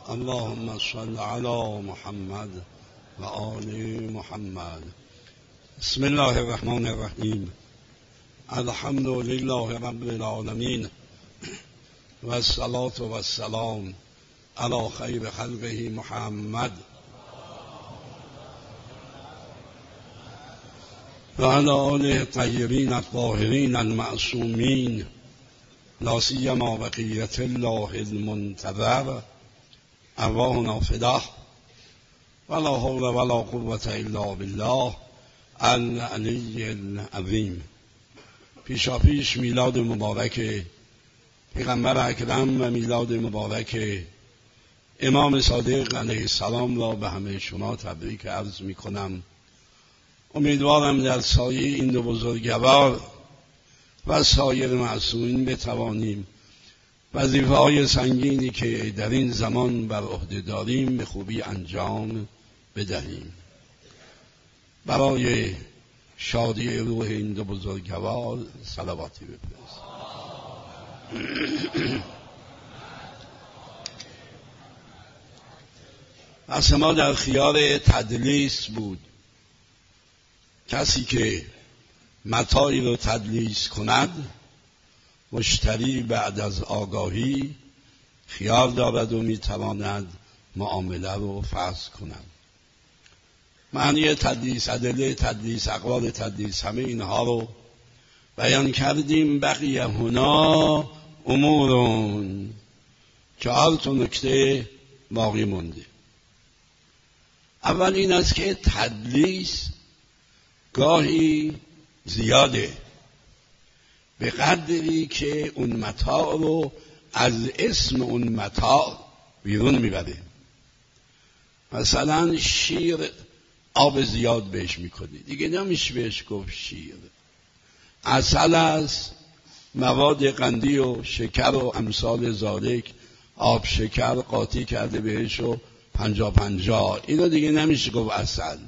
اللهم صل على محمد و آل محمد. بسم الله الرحمن الرحیم. الحمد لله رب العالمین و الصلاة و السلام علی خیر خلقه محمد و علی آله الطاهرین الطاهرین المعصومین، لا سیما بقیة الله المنتظر، ارواحنا فداه، ولا حول ولا قوة الا بالله العلی العظیم. پیشاپیش میلاد مبارک پیغمبر اکرم و میلاد مبارک امام صادق علیه السلام را به همه شما تبریک عرض می کنم. امیدوارم در سایه این دو بزرگوار و سایر معصومین بتوانیم وظیفه‌های سنگینی که در این زمان بر عهده داریم به خوبی انجام بدهیم. برای شادی روح این دو بزرگوار صلواتی بفرست. بحث ما در خیار تدلیس بود. کسی که متاعی رو تدلیس کند، مشتری بعد از آگاهی خیار دارد و میتواند معامله رو فسخ کند. معنی تدلیس، ادله تدلیس، اقوال تدلیس، همه اینها رو بیان کردیم. بقیه هنا امورون، 4 نکته باقی مونده. اول این است که تدلیس گاهی زیاده به قدری که اون متاع رو از اسم اون متاع بیرون میبره. مثلا شیر آب زیاد بهش میکنی، دیگه نمیشه بهش گفت شیر. عسل است، مواد قندی و شکر و امثال ذالک، آب شکر قاطی کرده بهش و 50-50، اینو دیگه نمیشه گفت عسل.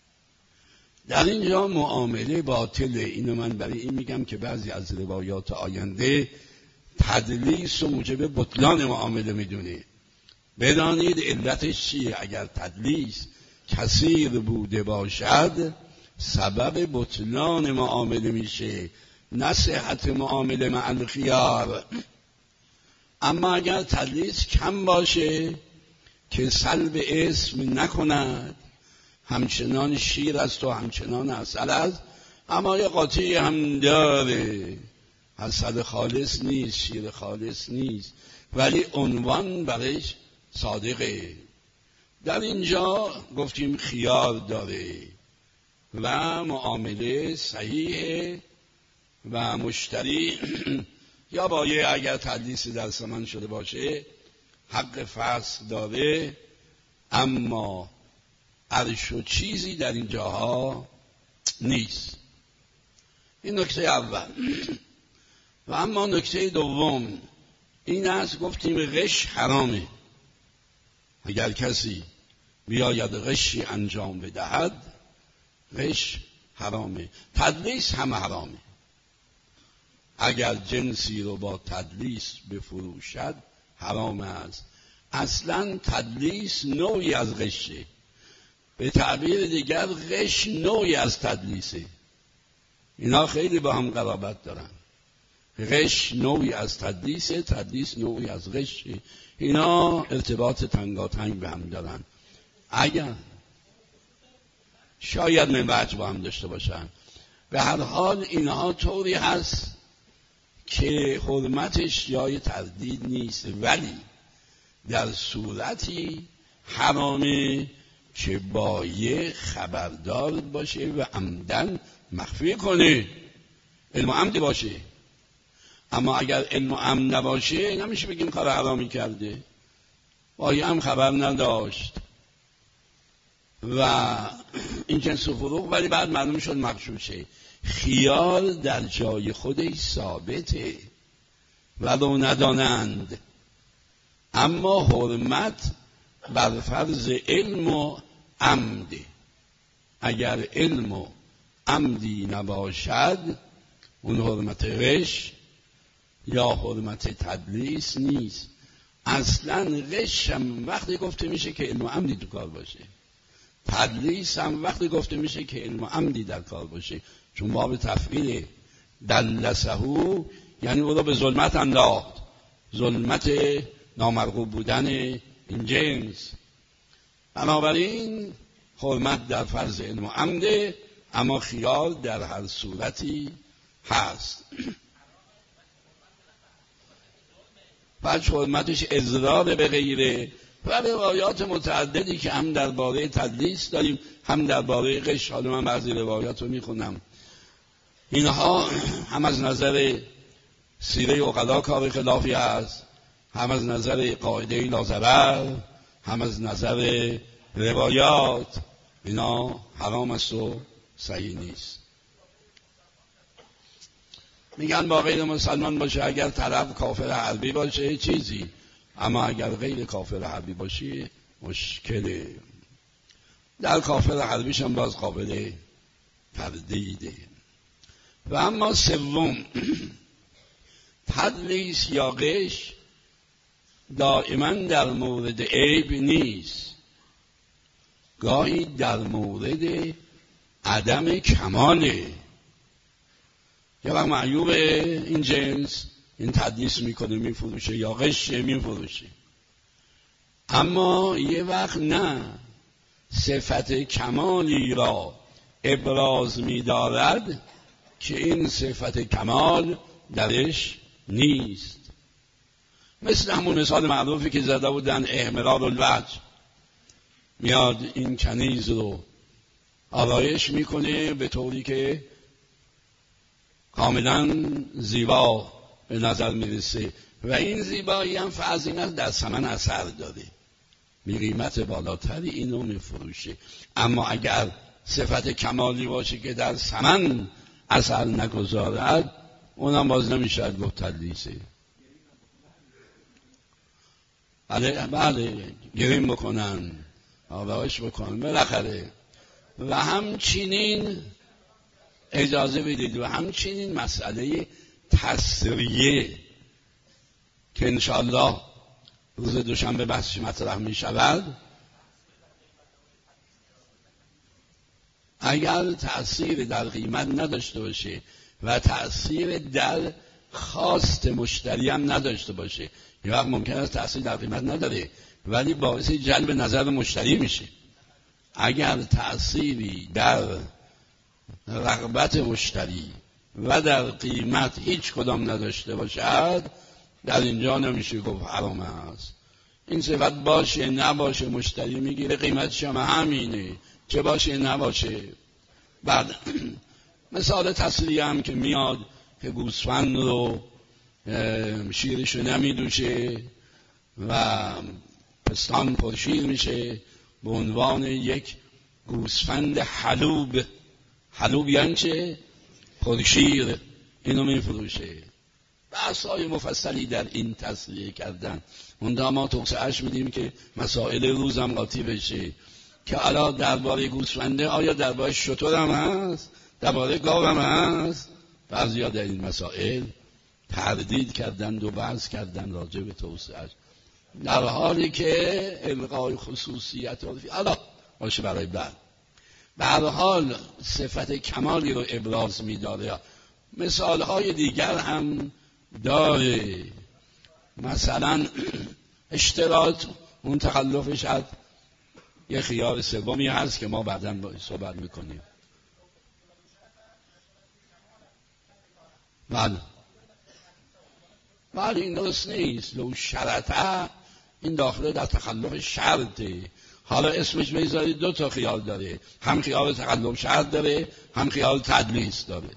در اینجا معامله باطله. اینو من برای این میگم که بعضی از روایات آینده تدلیس و موجب بطلان معامله میدونه. بدانید علتش چیه. اگر تدلیس کثیر بوده باشد سبب بطلان معامله میشه، نه صحت معامله مع الخیار. اما اگر تدلیس کم باشه که سلب اسم نکند، همچنان شیر است و همچنان عسل است، اما یه قاطعی هم داره، عسل خالص نیست، شیر خالص نیست، ولی عنوان برش صادقه. در اینجا گفتیم خیار داره و معامله صحیحه و مشتری یا بایع اگر تدلیس در ثمن شده باشه حق فسخ داره، اما عرش و چیزی در این جاها نیست. این نکته اول. و اما نکته دوم این است، گفتیم غش حرامه. اگر کسی بیاید غشی انجام بدهد، غش حرامه. تدلیس هم حرامه. اگر جنسی رو با تدلیس بفروشد حرام است. اصلا تدلیس نوعی از غشه. به تعبیر دیگر غش نوعی از تدلیسه. اینا خیلی با هم قرابت دارن. غش نوعی از تدلیسه، تدلیس نوعی از غشه. اینا ارتباط تنگاتنگ به هم دارن. اگر شاید من وجه با هم داشته باشن، به هر حال اینها طوری هست که حرمتش جای تردید نیست، ولی در صورتی حرامه که بایع خبردار باشه و عمدن مخفی کنه، علم و عمد باشه. اما اگر علم و عمد نباشه نمیشه بگیم کار حرامی کرده. بایع هم خبر نداشت و این جنس فروغ، ولی بعد معلوم شد مغشوشه. خیار در جای خودش ثابته ولو ندانند، اما حرمت بر فرض علم و عمد. اگر علم و عمدی نباشد اون حرمت غش یا حرمت تدلیس نیست. اصلا غش هم وقتی گفته میشه که علم و عمدی تو کار باشه، تدلیس هم وقتی گفته میشه که علم و عمدی در کار باشه، چون باب تفعیل دلسهو یعنی او را به ظلمت انداخت، ظلمت نامرغوب بودن این جنس. بنابراین حرمت در فرض علم و عمده، اما خیال در هر صورتی هست. بعد حرمتش اضرار به غیره و روایات متعددی که هم درباره تدلیس داریم هم درباره غش. حالا من بعضی روایات رو میخونم. اینها هم از نظر سیره عقلا کار خلافی است، هم از نظر قاعده لاضرر، هم از نظر روایات. اینا حرام است و صحیح نیست. میگن با غیر مسلمان باشه، اگر طرف کافر حربی باشه چیزی، اما اگر غیر کافر حربی باشه مشکله. در کافر حربیش هم باز قابل تردیده. و اما سوم، تدلیس یا غش دائما در مورد عیب نیست، گاهی در مورد عدم کماله. یه وقت معیوب این جنس این تدلیس میکنه میفروشه یا غش میفروشه، اما یه وقت نه، صفت کمالی را ابراز می‌دارد که این صفت کمال درش نیست. مثل همون مثال معروفی که زده بودن احمرار الوجه، میاد این کنیز رو آرایش میکنه به طوری که کاملا زیبا به نظر میرسه و این زیبایی هم فرض این است در ثمن اثر داره، بی قیمت بالاتری اینو میفروشه. اما اگر صفت کمالی باشه که در ثمن اثر نگذارد، اونم باز نمیشه گفت تدلیسه. بله گریم بکنن، آرایش بکنن بالاخره. و همچنین اجازه بدید، و همچنین مسئله تسریه که انشاءالله روز دوشنبه بحثش مطرح می شود، اگر تأثیر در قیمت نداشته باشه و تأثیر در خواست مشتری هم نداشته باشه، یه وقت ممکن است تأثیر در قیمت نداره ولی باعث جلب نظر مشتری میشه. اگر تأثیری در رغبت مشتری و در قیمت هیچ کدام نداشته باشد، در اینجا نمیشه گفت حرام است. این صفت باشه نباشه مشتری میگیره، قیمتش هم همینه، چه باشه نباشه. بعد مثال تسلیه هم که میاد که گوسفند رو شیرشو نمیدوشه و پستان پرشیر میشه به عنوان یک گوسفند حلوب یعنی چه؟ پرشیر، اینو میفروشه. بحث‌های مفصلی در این تسلیه کردن. منتها ما توسعه‌اش میدیم که مسائل روزم قاطی بشه که حالا درباره گوسفنده آیا درباره شتر هم هست، درباره گاو هم هست. بعضیا در این مسائل تردید کردند و بحث کردند راجع به توسعه‌اش، در حالی که الغای خصوصیت حالا باشه برای بعد. به هر حال صفت کمالی رو ابراز می‌داره. مثال‌های دیگر هم داره، مثلا اشتراط، اون تخلفش از یه خیار سومی هست که ما بعداً صحبت میکنیم. بله این درست نیست. لو شرطه این داخله در تخلف شرطه. حالا اسمش بذارید دو تا خیال داره، هم خیال تخلف شرط داره هم خیال تدلیس داره.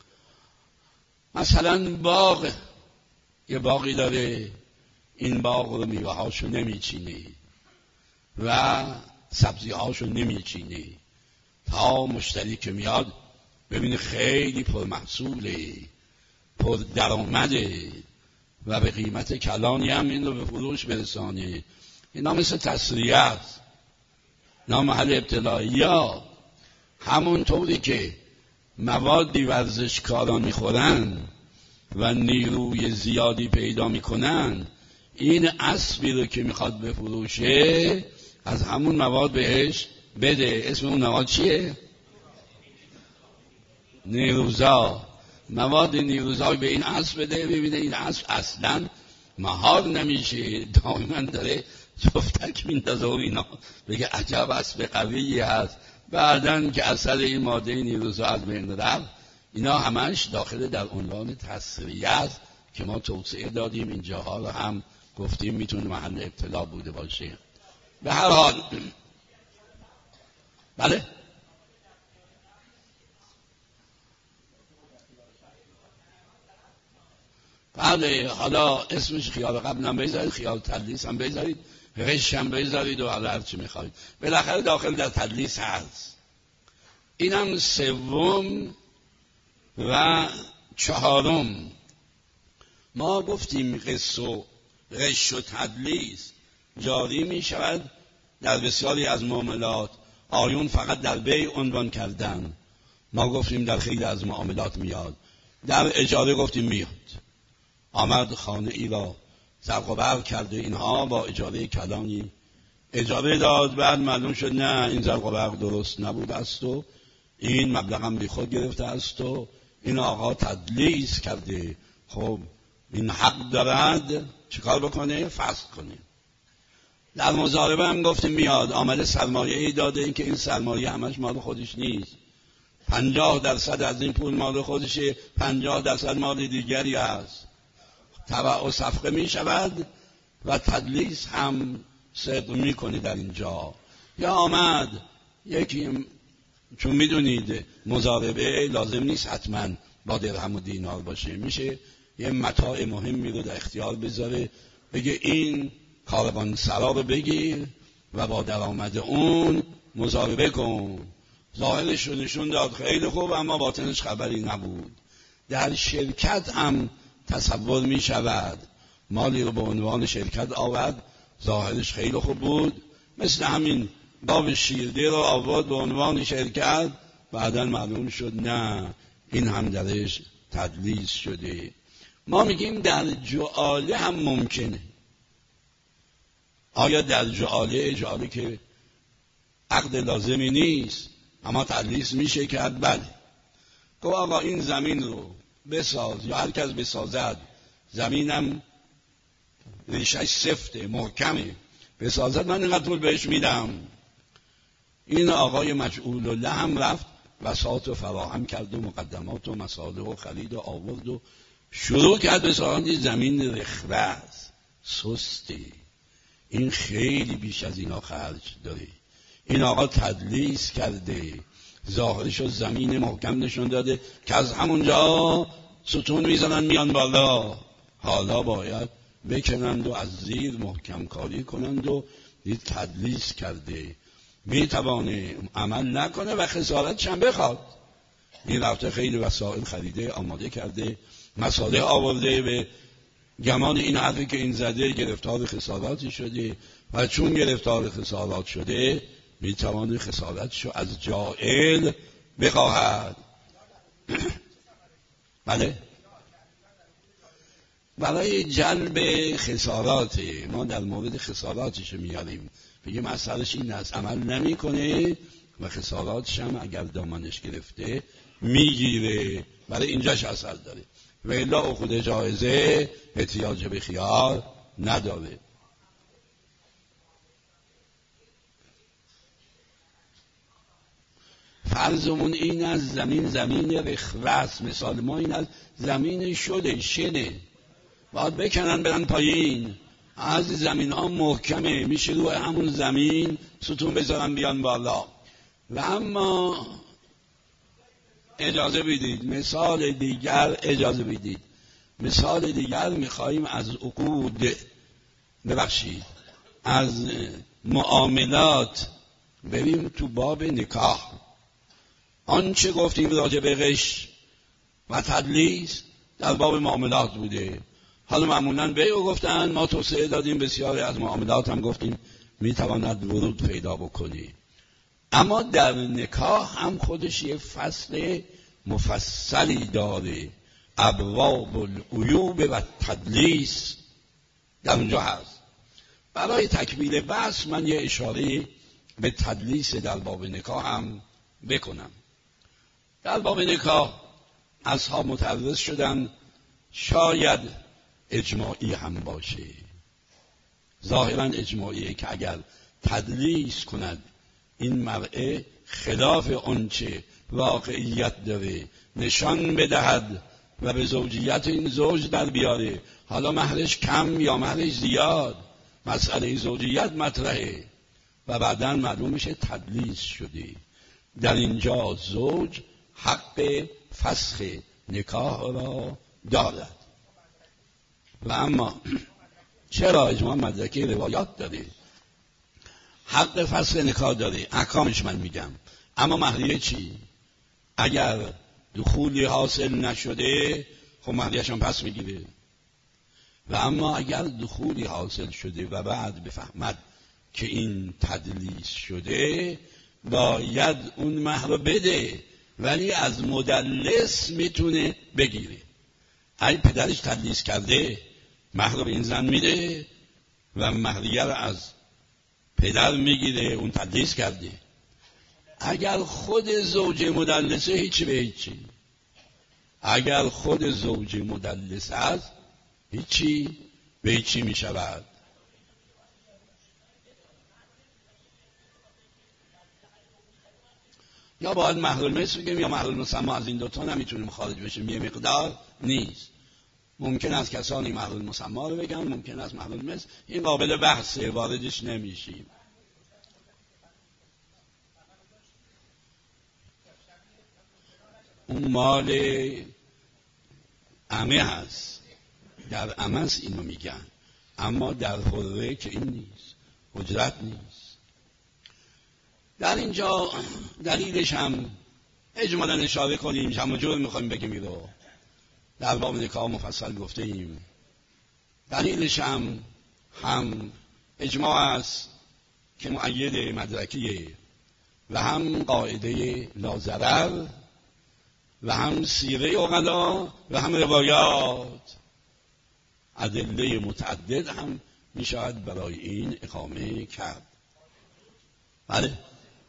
مثلا باغ، یه باغی داره، این باغ رو میوه هاشو نمیچینه و سبزی هاشو نمیچینه تا مشتری که میاد ببینه خیلی پرمحصوله، پر درآمده و به قیمت کلانی هم این رو به فروش برسانه. اینا مثل تسریه است، اینا محل ابتلاییات. همون طوری که موادی ورزشکاران میخورن و نیروی زیادی پیدا میکنن، این اسبی رو که میخواد بفروشه از همون مواد بهش بده. اسم اون مواد چیه؟ نیروزا. مواد نیروزا به این اسب بده، ببینه این اسب اصلا مهار نمیشه، دائما داره جفتک میندازه و اینا، بگه عجب اسب قویی هست. بعدن که اثر این ماده نیروزا از بین رفت، اینا همش داخل در عنوان تسریع است که ما توسعه دادیم، اینجاها رو هم گفتیم میتونه محل ابتلا بوده باشه. به هر حال بله بله، حالا اسمش خیال قبل هم بذارید، خیال تدلیس هم بذارید، غش هم بذارید و حالا هر چی میخواید، بالاخره داخل در تدلیس هست. اینم سوم و چهارم. ما گفتیم قص و غش و تدلیس جاری می شود در بسیاری از معاملات. آیون فقط در بیع عنوان کردن، ما گفتیم در خیلی از معاملات میاد. در اجاره گفتیم میاد، آمد خانه ای را زرق و برق کرده، اینها با اجاره کلانی اجاره داد، بعد معلوم شد نه این زرق و برق درست نبوده است و این مبلغ هم بی خود گرفته است و این آقا تدلیس کرده. خب این حق دارد چیکار بکنه؟ فسخ کنه. در مضاربه هم گفتیم میاد، آمده سرمایه ای داده، این که این سرمایه همش مال خودش نیست، 50% از این پول مال خودشه، 50% مال دیگری است، تبع و صفقه می شود و تدلیس هم صدق می کنه در اینجا. یا آمد یکی، چون میدونید مضاربه لازم نیست حتما با درهم و دینار باشه، میشه یه متاع مهمی رو در اختیار بذاره، بگه این کاروان سرا رو بگیر و با درآمد اون مضاربه کن. ظاهرش رو نشون داد خیلی خوب، اما باطنش خبری نبود. در شرکت هم تصور می شود، مالی رو به عنوان شرکت آورد، ظاهرش خیلی خوب بود، مثل همین باب شیرده رو آورد به عنوان شرکت، بعداً معلوم شد نه این هم درش تدلیس شده. ما میگیم در جعاله هم ممکنه. آیا در جعاله که عقد لازمی نیست اما تدلیس میشه کرد؟ بله. گفت آقا این زمین رو بساز، یا هر کس بسازد، زمینم ریشش سفته محکمه، بسازد، من اینقدر پول بهش میدم. این آقای مجعول الله هم رفت بساط و فراهم کرد و مقدمات و مصالح و خرید و آورد و شروع کرد به ساختن زمین رخوت سسته. این خیلی بیش از اینا خرج داره. این آقا تدلیس کرده، ظاهرش رو زمین محکم نشون داده که از همونجا ستون میزنن میان بالا، حالا باید بکنند و از زیر محکم کاری کنند و دید تدلیس کرده. میتوانه عمل نکنه و خسارتش هم بخواد. این رفته خیلی وسایل خریده، آماده کرده، مصالح آورده، به گمان این حرفی که این زده گرفتار خساراتی شده و چون گرفتار خسارات شده میتوانه خسارتشو از جائل بخواهد. بله، برای جلب خسارات ما در مورد خساراتش میاریم، بگیم اثرش این است، عمل نمی کنه و خساراتش هم اگر دامنش گرفته میگیره، برای اینجاش اثر داره و الا خود جایزه احتیاج به خیار نداره. فرضمون این از زمین رخوت، مثال ما این از زمین شده شنه، باید بکنن برن پایین، از زمین ها محکمه، میشه روی همون زمین ستون بذارن بیان بالا. و اما اجازه بدید مثال دیگر، اجازه بدید مثال دیگر میخواییم از عقود، ببخشید از معاملات بریم تو باب نکاح. آنچه گفتیم راجع به غش و تدلیس در باب معاملات بوده. حالا معمولاً بیع گفتن، ما توسعه دادیم، بسیاری از معاملات هم گفتیم میتواند ورود پیدا بکنی. اما در نکاح هم خودش یه فصل مفصلی داره، ابواب العیوب و تدلیس. در اونجا هست. برای تکمیل بحث من یه اشاره به تدلیس در باب نکاح هم بکنم. در باب نکاح اصحاب متعرض شدن شاید اجماعی هم باشه، ظاهرا اجماعیه که اگر تدلیس کند این مرء خلاف آنچه واقعیت داره نشان بدهد و به زوجیت این زوج در بیاره، حالا مهرش کم یا مهرش زیاد، مسئله زوجیت مطرحه و بعداً معلوم میشه تدلیس شده، در اینجا زوج حق فسخ نکاح را دارد. و اما چرا اجماع مدرکی روایات داره، حق فسخ نکاح داره، احکامش من میگم. اما مهریه چی؟ اگر دخولی حاصل نشده خب مهریه‌اش هم پس میگیره. و اما اگر دخولی حاصل شده و بعد بفهمد که این تدلیس شده باید اون مهر رو بده، ولی از مدلس میتونه بگیره. اگه پدرش تدلیس کرده مهر رو به این زن میده و مهریه رو از پدر میگیره، اون تدلیس کرده. اگر خود زوج مدلسه هیچی به هیچی، اگر خود زوج مدلس است هیچی به هیچی میشود. یا باید مهر المثل بگیم یا مهر المسمى، از این دوتا نمیتونیم خارج بشیم، یه مقدار نیست. ممکن است کسانی مهر المسمى رو بگن، ممکن است مهر المثل، این قابل بحثه، واردش نمیشیم. اون مال عمه هست، در عمه است اینو میگن، اما در حره که این نیست، اجرت نیست. در اینجا دلیلش هم اجمالا اشاره کنیم، همونجور میخوایم بگیم رو در باب نکاح مفصل گفته ایم. دلیلش هم اجماع است که مؤید مدرکیه و هم قاعده لا ضرر و هم سیره عقلا و هم روایات، ادله متعدد هم میشود برای این اقامه کرد. بله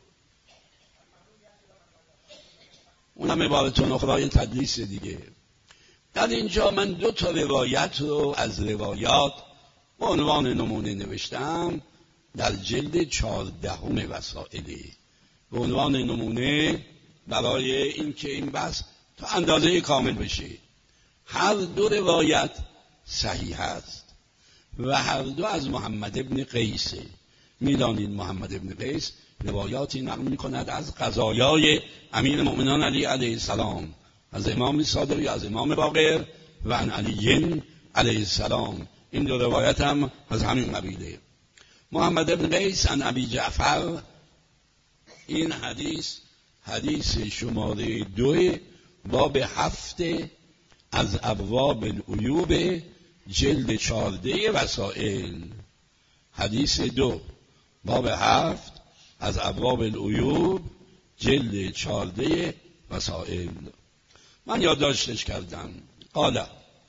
اونم عبارتون اخرای تدلیس دیگه. در اینجا من 2 تا روایت رو از روایات به عنوان نمونه نوشتم در جلد 14 وسائلی، به عنوان نمونه برای اینکه این بحث تا اندازه کامل بشه. هر 2 روایت صحیح است و هر 2 از محمد ابن قیسه. میدانید محمد ابن قیس روایاتی نقل می‌کند از قضایای امیر المؤمنین علی علیه السلام، از امام صادق یا از امام باقر و عن علی علیه السلام. این 2 روایت هم از همین قبیله. محمد ابن قیس عن ابی جعفر، این حدیث شماره 2 باب 7 از ابواب العیوب جلد 14 وسائل. حدیث 2 باب 7 از ابواب العیوب جلد 14 وسائل. من یادداشتش کردم. قال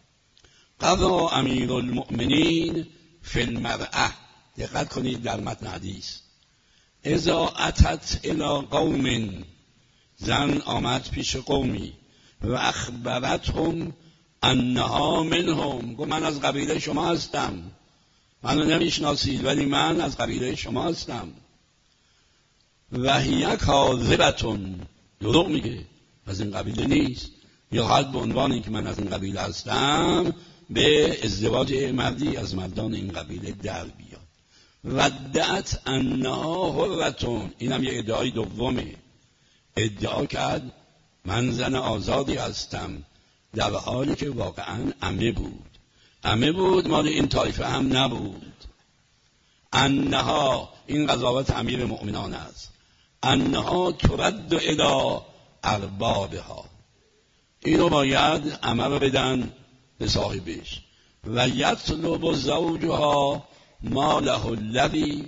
قضا امیر المؤمنین فی المرأة، دقت کنید در متن حدیث، اذا اتت الى قوم، زن آمد پیش قومی و اخبرتهم انها منهم، گفت من از قبیله شما هستم، منو نمیشناسید ولی من از قبیله شما هستم. و هی کاذبتون، دروغ میگه، از این قبیله نیست، یا حد به عنوان اینکه من از این قبیله هستم به ازدواج مردی از مردان این قبیله در بیاد. ودعت انها حرتون، اینم یه ادعای دومه، ادعا کرد من زن آزادی هستم، در حالی که واقعا عمه بود، مال این طایفه هم نبود. انها، این قضاوت امیر مؤمنان است، انها ترد الی اربابها، اینو باید عمه رو بدن به صاحبش. و یطلب زوجها ماله الذی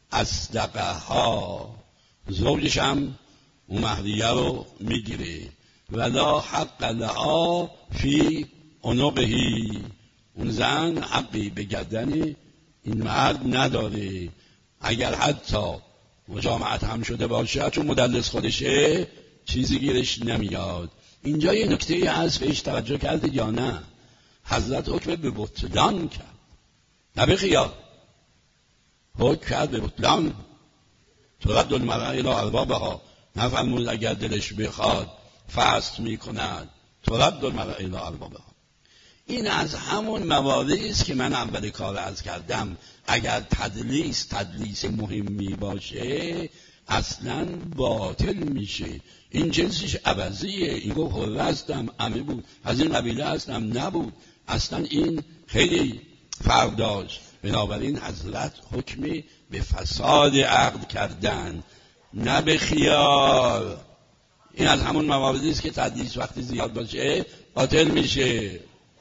اصدقها، زوجش هم اون مهریه رو میگیره. ولا حق لها فی عنقه، اون زن حقی به گردن این مرد نداره. اگر حتی مجامعت هم شده باشه، چون مدلس خودشه چیزی گیرش نمیاد. اینجا یه نکته هست بهش توجه کردید یا نه؟ حضرت حکم به بطلان کرد، نه به خیال. حکم کرد به بطلان. ترد المرأة الی اربابها، نفرمود اگر دلش بخواد فست میکند. ترد المرأة الی اربابها. این از همون مواردی است که من اول کار عرض کردم. اگر تدلیس مهمی باشه اصلا باطل میشه. این جنسش عوضیه. این گفت حره هستم، عمه بود، از این قبیله هستم، نبود. اصلا این خیلی فرق داشت. بنابراین حضرت حکم به فساد عقد کردن، نه به خیال. این از همون مواردی است که تدلیس وقتی زیاد باشه باطل میشه.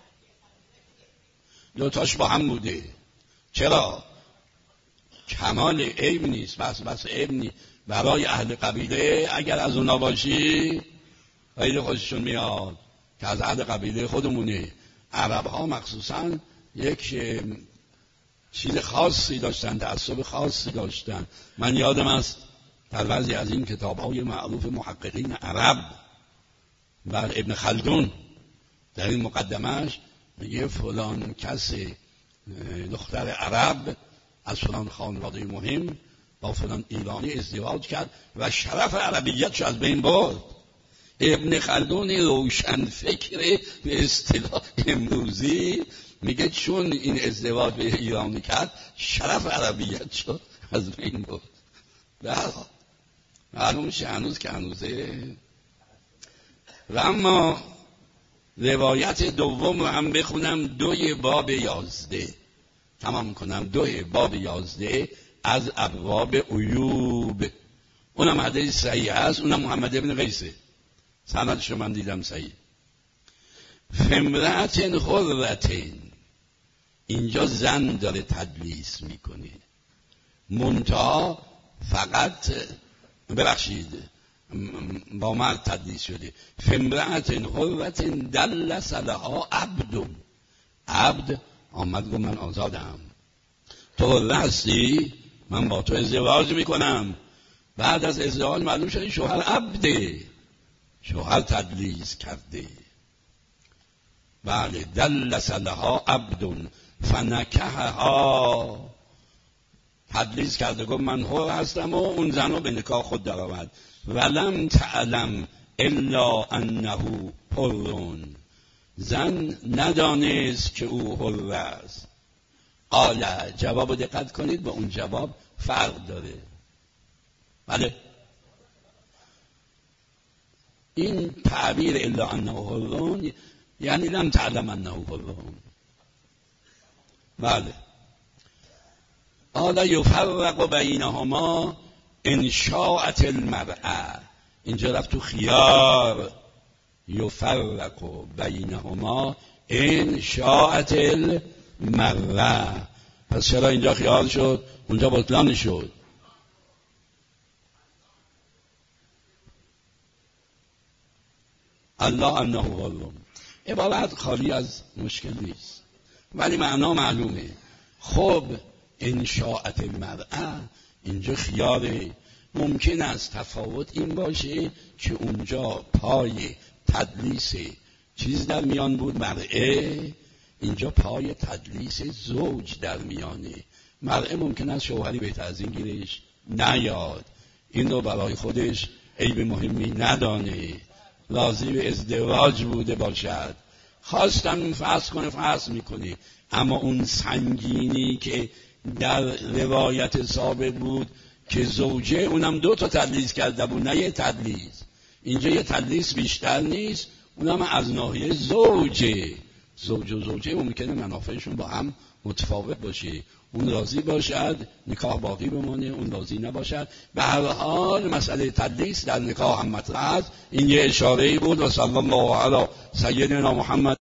دوتاش با هم بوده. چرا؟ کمال عیب نیست، بس عیب نیست. برای اهل قبیله اگر از اونا باشی خیلی خوششون میاد که از اهل قبیله خودمونه. عرب ها مخصوصا یک چیز خاصی داشتن، تعصب خاصی داشتن. من یادم است در بعضی از این کتاب های معروف محققین عرب بر ابن خلدون در این مقدمش میگه فلان کس دختر عرب از فلان خانواده مهم با فلان ایرانی ازدواج کرد و شرف عربیتش از بین برد. ابن خلدون روشن فکر به اصطلاح امروزی میگه چون این ازدواج به ایرانی کرد شرف عربیت شد از بین برد. معلوم میشه هنوز که هنوزه. و اما روایت دوم رو هم بخونم، 2 باب 11 تمام کنم. 2 باب 11 از ابواب عیوب. اونم حدیث صحیح است. اونم محمد ابن قیسه، سندش رو من دیدم صحیح. فمرأة حرة، اینجا زن داره تدلیس میکنه، منتها فقط با مرد تدلیس شده. فمرأة حرة دلس لها عبد. عبد آمد گفت من آزادم، تو حره هستی، من با تو ازدواج میکنم. بعد از ازدواج معلوم شد شوهر عبده، شوهر تدلیس کرده. بله، دلس لها عبد فنکحها، تدلیس کرده، گفت من حر هستم و اون زن رو به نکاح خود در آورد. ولم تعلم الا انه حر، زن ندانست که او حر است. قال، جواب دقت کنید، به اون جواب فرق داره. بله، این تعبیر الا انه حر یعنی لم تعلم انه حر. بله. قال یفرق بینهما ان شاءت المرأة، اینجا رفت تو خیار. یفرق بینهما ان شاءت المرأة، پس چرا اینجا خیار شد اونجا بطلان شد؟ الله انه حر، عبارت خالی از مشکل نیست ولی معنا معلومه. خب ان شاءت المرأة اینجا خیاره. ممکن است تفاوت این باشه که اونجا پای تدلیس چیز در میان بود، مرأه، اینجا پای تدلیس زوج در میانه. مرأه ممکن است شوهری بهتر از این گیرش نیاد، این رو برای خودش عیب مهمی ندانه، راضی به ازدواج بوده باشد، خواستم فرض کنه فرض میکنه. اما اون سنگینی که در روایت ثابت بود که زوجه اونم 2 تدلیس کرده بود، نه یه تدلیس. اینجا یه تدلیس بیشتر نیست، اونم از ناحیه زوجه. زوج و زوجه ممکنه منافعشون با هم متفاوت باشه، اون راضی باشد نکاح باقی بمانه، اون راضی نباشد. به هر حال مسئله تدلیس در نکاح هم مطرح است. این یه اشاره‌ای بود. و صلی الله علی سیدنا محمد.